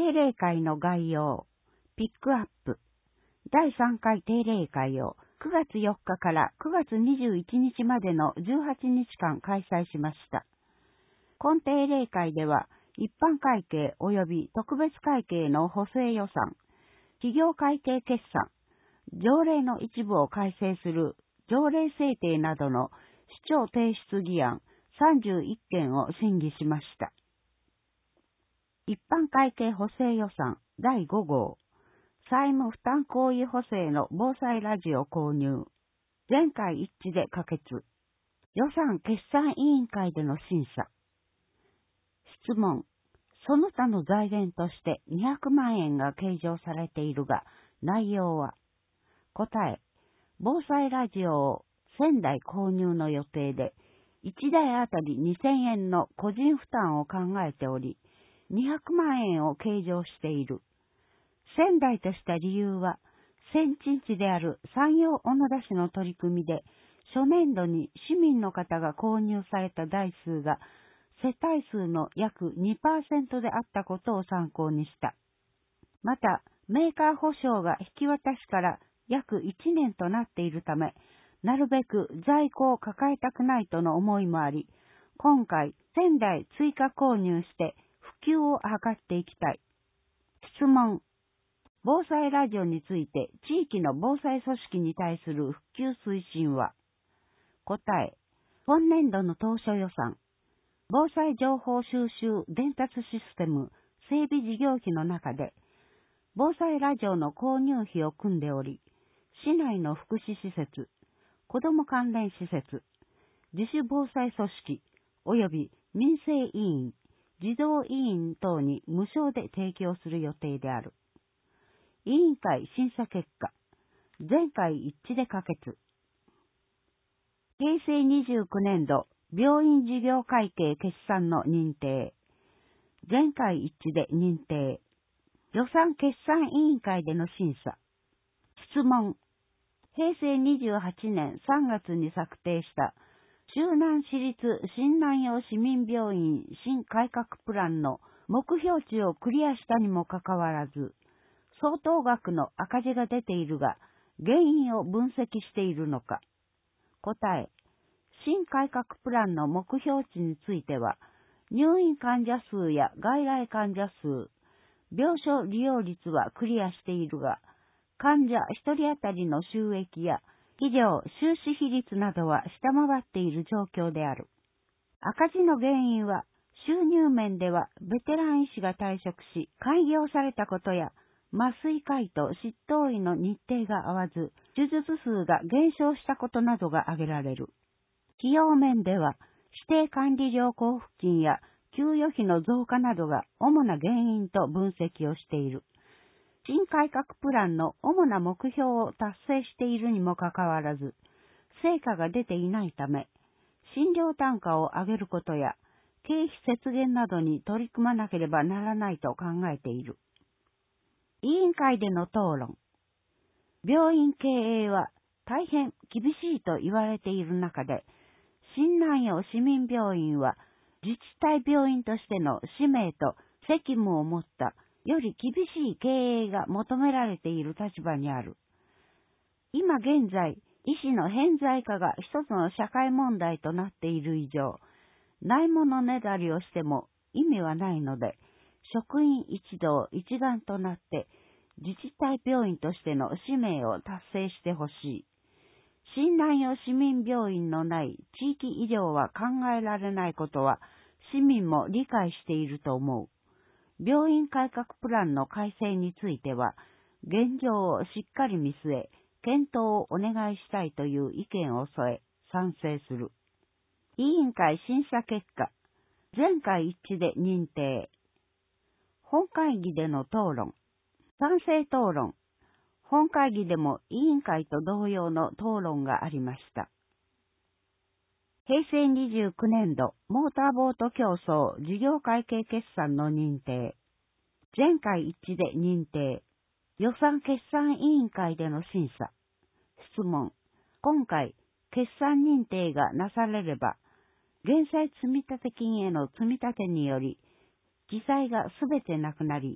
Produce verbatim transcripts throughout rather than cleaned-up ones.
定例会の概要、ピックアップ。だいさんかい定例会をくがつよっかからくがつにじゅういちにちまでのじゅうはちにちかん開催しました。本定例会では、一般会計及び特別会計の補正予算、企業会計決算、条例の一部を改正する条例制定などの主張提出議案さんじゅういっけんを審議しました。一般会計補正予算だいごごう、債務負担行為補正の防災ラジオ購入、全会一致で可決、予算決算委員会での審査。質問、その他の財源としてにひゃくまんえんが計上されているが、内容は？答え、防災ラジオをせんだい購入の予定で、いちだいあたりにせんえんの個人負担を考えており、にひゃくまんえんを計上している。せんだいとした理由は、先進地である山陽小野田市の取り組みで、初年度に市民の方が購入された台数が、世帯数の約 にパーセント であったことを参考にした。また、メーカー保証が引き渡しから約いちねんとなっているため、なるべく在庫を抱えたくないとの思いもあり、今回せんだい追加購入して普及を図っていきたい。質問。防災ラジオについて地域の防災組織に対する普及推進は？答え。本年度の当初予算、防災情報収集伝達システム整備事業費の中で、防災ラジオの購入費を組んでおり、市内の福祉施設、子ども関連施設、自主防災組織及び民生委員、児童委員等に無償で提供する予定である。委員会審査結果、全会一致で可決。へいせいにじゅうきゅうねんど病院事業会計決算の認定。全会一致で認定。予算決算委員会での審査。質問。へいせいにじゅうはちねんさんがつに策定した周南市立新南陽市民病院新改革プランの目標値をクリアしたにもかかわらず、相当額の赤字が出ているが、原因を分析しているのか。答え。新改革プランの目標値については、入院患者数や外来患者数、病床利用率はクリアしているが、患者一人当たりの収益や医療収支比率などは下回っている状況である。赤字の原因は、収入面ではベテラン医師が退職し、開業されたことや、麻酔科医と執刀医の日程が合わず、手術数が減少したことなどが挙げられる。費用面では、指定管理料交付金や給与費の増加などが主な原因と分析をしている。新改革プランの主な目標を達成しているにもかかわらず、成果が出ていないため、診療単価を上げることや、経費節減などに取り組まなければならないと考えている。委員会での討論。病院経営は大変厳しいと言われている中で、新南陽市民病院は自治体病院としての使命と責務を持ったより厳しい経営が求められている立場にある。今現在、医師の偏在化が一つの社会問題となっている以上、ないものねだりをしても意味はないので、職員一同一丸となって自治体病院としての使命を達成してほしい。新南陽市民病院のない地域医療は考えられないことは市民も理解していると思う。病院改革プランの改正については、現状をしっかり見据え、検討をお願いしたいという意見を添え、賛成する。委員会審査結果、全会一致で認定。本会議での討論。賛成討論。本会議でも委員会と同様の討論がありました。へいせいにじゅうきゅうねんどモーターボート競争事業会計決算の認定。全会一致で認定。予算決算委員会での審査。質問。今回、決算認定がなされれば、減債積立金への積み立てにより、記載がすべてなくなり、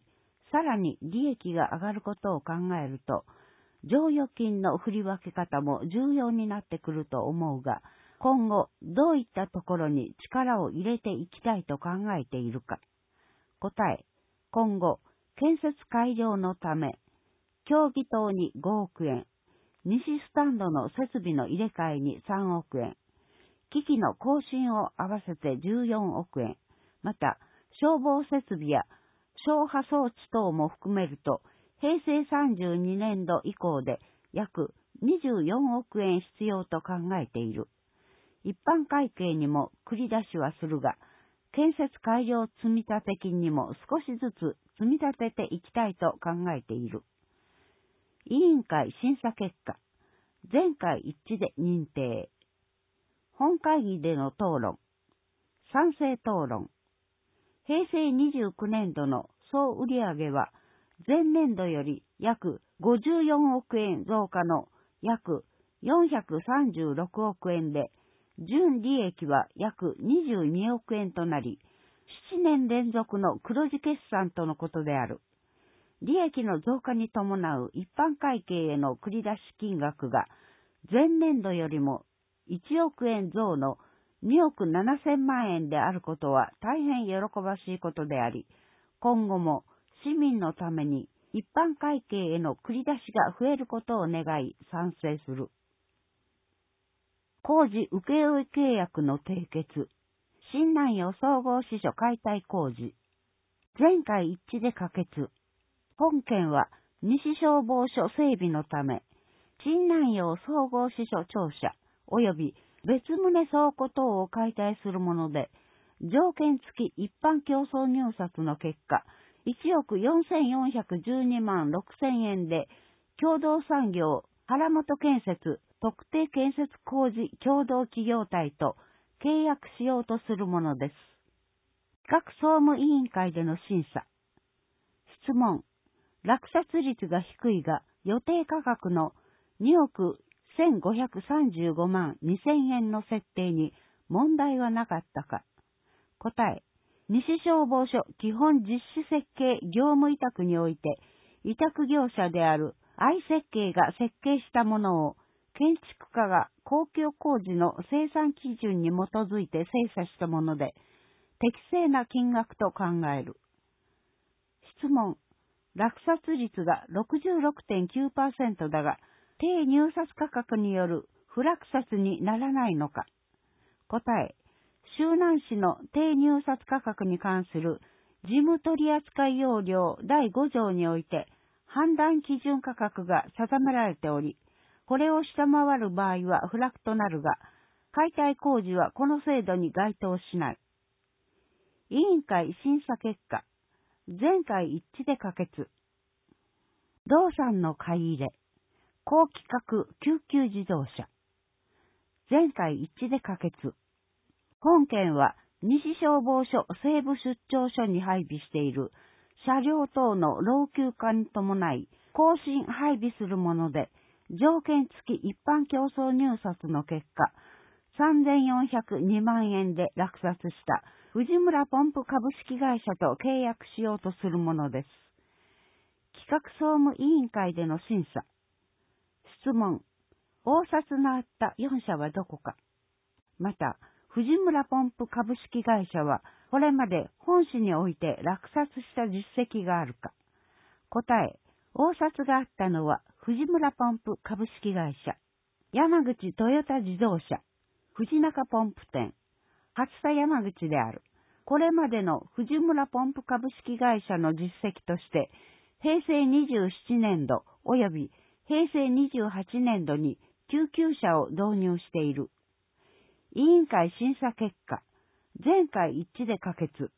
さらに利益が上がることを考えると、剰余金の振り分け方も重要になってくると思うが、今後どういったところに力を入れていきたいと考えているか。答え、今後、建設改良のため、競技棟にごおくえん、西スタンドの設備の入れ替えにさんおくえん、機器の更新を合わせてじゅうよんおくえん、また消防設備や消波装置等も含めると、へいせいさんじゅうにねんど以降で約にじゅうよんおくえん必要と考えている。一般会計にも繰り出しはするが、建設改良積立金にも少しずつ積み立てていきたいと考えている。委員会審査結果、全会一致で認定。本会議での討論、賛成討論。へいせいにじゅうきゅうねんどの総売上は前年度より約ごじゅうよんおくえん増加の約よんひゃくさんじゅうろくおくえんで、純利益は約にじゅうにおくえんとなり、ななねん連続の黒字決算とのことである。利益の増加に伴う一般会計への繰り出し金額が前年度よりもいちおくえん増のにおくななせんまんえんであることは大変喜ばしいことであり、今後も市民のために一般会計への繰り出しが増えることを願い賛成する。工事請負契約の締結。新南予総合支所解体工事。全会一致で可決。本件は西消防署整備のため、新南陽総合支所庁舎及び別棟倉庫等を解体するもので、条件付き一般競争入札の結果、いちおくよんせんよんひゃくじゅうにまんろくせんえんで、共同産業原本建設特定建設工事共同企業体と契約しようとするものです。企画総務委員会での審査。質問。落札率が低いが予定価格のにおくせんごひゃくさんじゅうごまんにせんえんの設定に問題はなかったか。答え。西消防署基本実施設計業務委託において、委託業者である愛設計が設計したものを建築家が公共工事の生産基準に基づいて精査したもので、適正な金額と考える。質問。落札率が ろくじゅうろくてんきゅうパーセント だが、低入札価格による不落札にならないのか。答え。周南市の低入札価格に関する事務取扱要領だいごじょうにおいて判断基準価格が定められており、これを下回る場合は不落となるが、解体工事はこの制度に該当しない。委員会審査結果。全会一致で可決。道産の買い入れ。高規格救急自動車。全会一致で可決。本件は西消防署西部出張所に配備している車両等の老朽化に伴い更新配備するもので、条件付き一般競争入札の結果、さんぜんよんひゃくにまんえんで落札した藤村ポンプ株式会社と契約しようとするものです。企画総務委員会での審査。質問。応札のあったよんしゃはどこか。また、藤村ポンプ株式会社はこれまで本市において落札した実績があるか。答え。応札があったのは藤村ポンプ株式会社、山口トヨタ自動車、藤中ポンプ店、初田山口である。これまでの藤村ポンプ株式会社の実績として、へいせいにじゅうななねんど及びへいせいにじゅうはちねんどに救急車を導入している。委員会審査結果、全会一致で可決。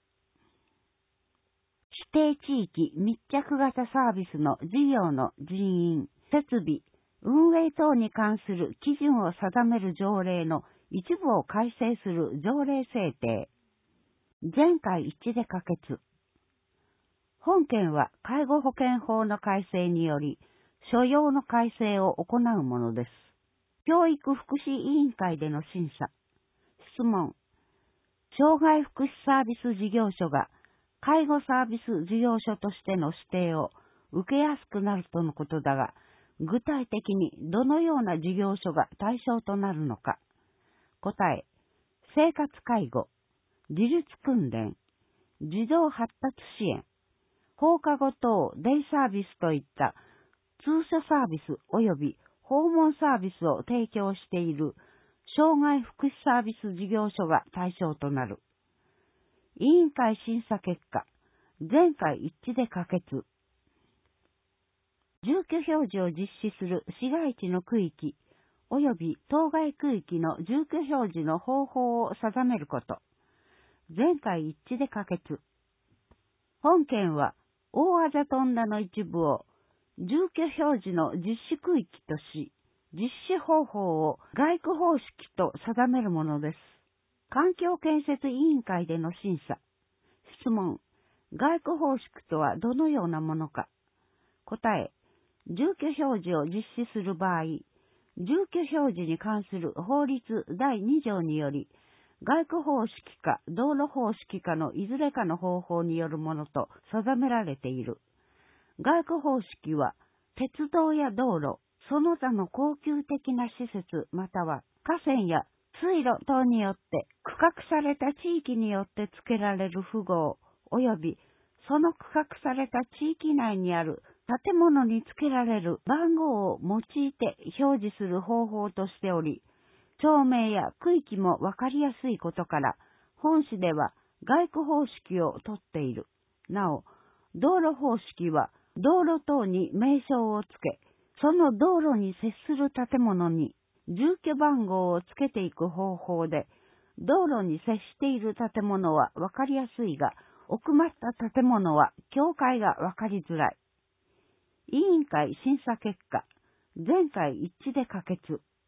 指定地域密着型サービスの事業の人員、設備、運営等に関する基準を定める条例の一部を改正する条例制定。全会一致で可決。本件は介護保険法の改正により、所要の改正を行うものです。教育福祉委員会での審査。質問。障害福祉サービス事業所が介護サービス事業所としての指定を受けやすくなるとのことだが、具体的にどのような事業所が対象となるのか。答え、生活介護、自立訓練、児童発達支援、放課後等デイサービスといった通所サービス及び訪問サービスを提供している障害福祉サービス事業所が対象となる。委員会審査結果、全会一致で可決。住居表示を実施する市街地の区域及び当該区域の住居表示の方法を定めること。全会一致で可決。本件は大あざとんだの一部を住居表示の実施区域とし、実施方法を外区方式と定めるものです。環境建設委員会での審査。質問。外区方式とはどのようなものか。答え。住居表示を実施する場合、住居表示に関する法律だいに条により、外区方式か道路方式かのいずれかの方法によるものと定められている。外区方式は、鉄道や道路、その他の恒久的な施設または河川や水路等によって区画された地域によって付けられる符号及びその区画された地域内にある建物に付けられる番号を用いて表示する方法としており、町名や区域もわかりやすいことから、本市では外区方式をとっている。なお、道路方式は道路等に名称を付け、その道路に接する建物に住居番号をつけていく方法で、道路に接している建物はわかりやすいが、奥まった建物は境界がわかりづらい。委員会審査結果、全会一致で可決。